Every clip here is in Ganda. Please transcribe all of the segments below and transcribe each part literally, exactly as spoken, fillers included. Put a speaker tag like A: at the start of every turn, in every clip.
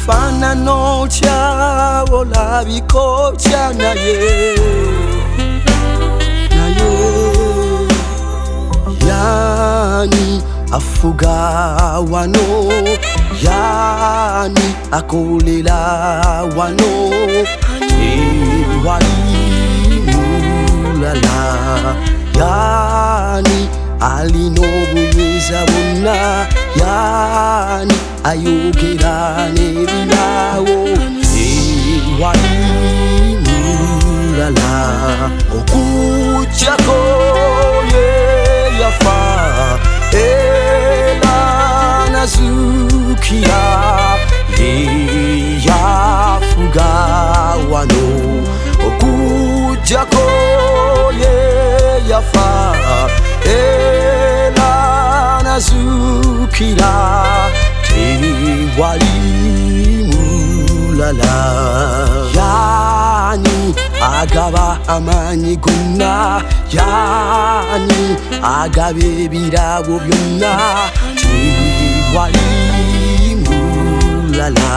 A: Kifanano chao labiko cha naye naye yani afuga wano yani akolera wano wali mulala yani alino buyinza bonna yani ayogera n'ebirawo wali mulala okujjako ye yafa era nazukira ye yafuga wano okujjako ye yafa era nazukira tewali mulala yani agaba amanyi gonna yani agaba ebirago byonna tewali mulala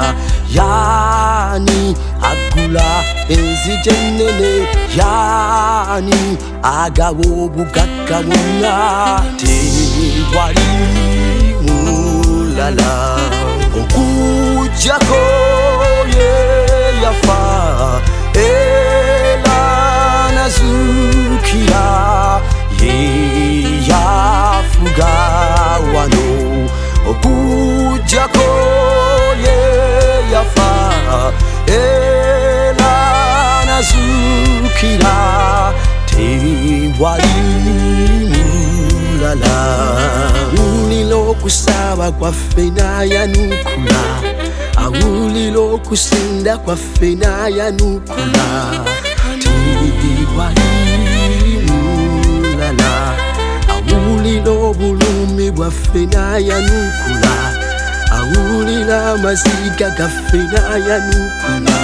A: yani agula enzige ennene yani agaba obugagga bwonna tewali mulala okujjako ye yafa era nazukira ye yafuga wano okujjako ye yafa era nazukira tewali mulala awulira okusaba kwaffe n'ayanukula awulira okusinda kwaffe n'ayanukula tewali mulala awulira obulumi bwaffe n'ayanukula awulira amaziga gaffe n'ayanukula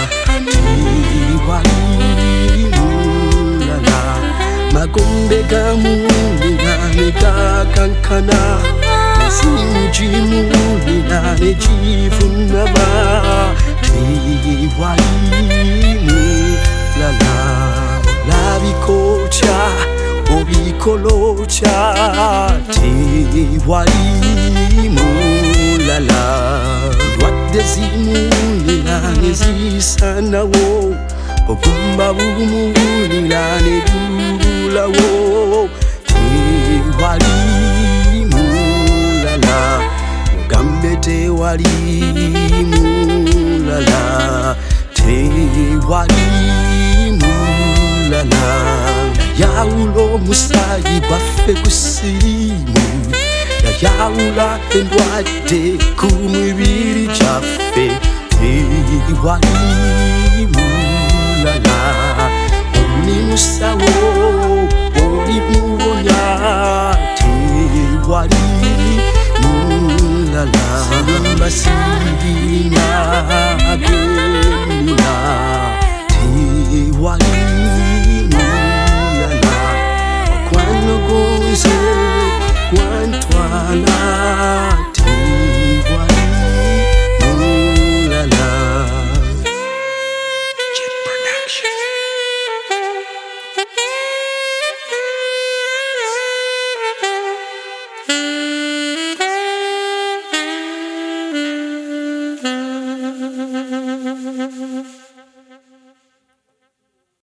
A: tewali mulala magombe gamuwulira ne gakankana esimu gimuwulira ne givunama tewali mulala olabikotya obikolotya tewali mulala lwadde zimuwulira ne zisanawo obumba bumuwulira ne bubulawo tewali mulala mugambe tewali mulala tewali mulala yayawula omusaayi gwaffe ku ssiimu yayawula endwadde ku mibiri gyaffe tewali mulala oli musawo oli muwonya tewali mulala mbasirina agenina tewali mulala okwanogonze kwantwala tewali mulala. Jet Production.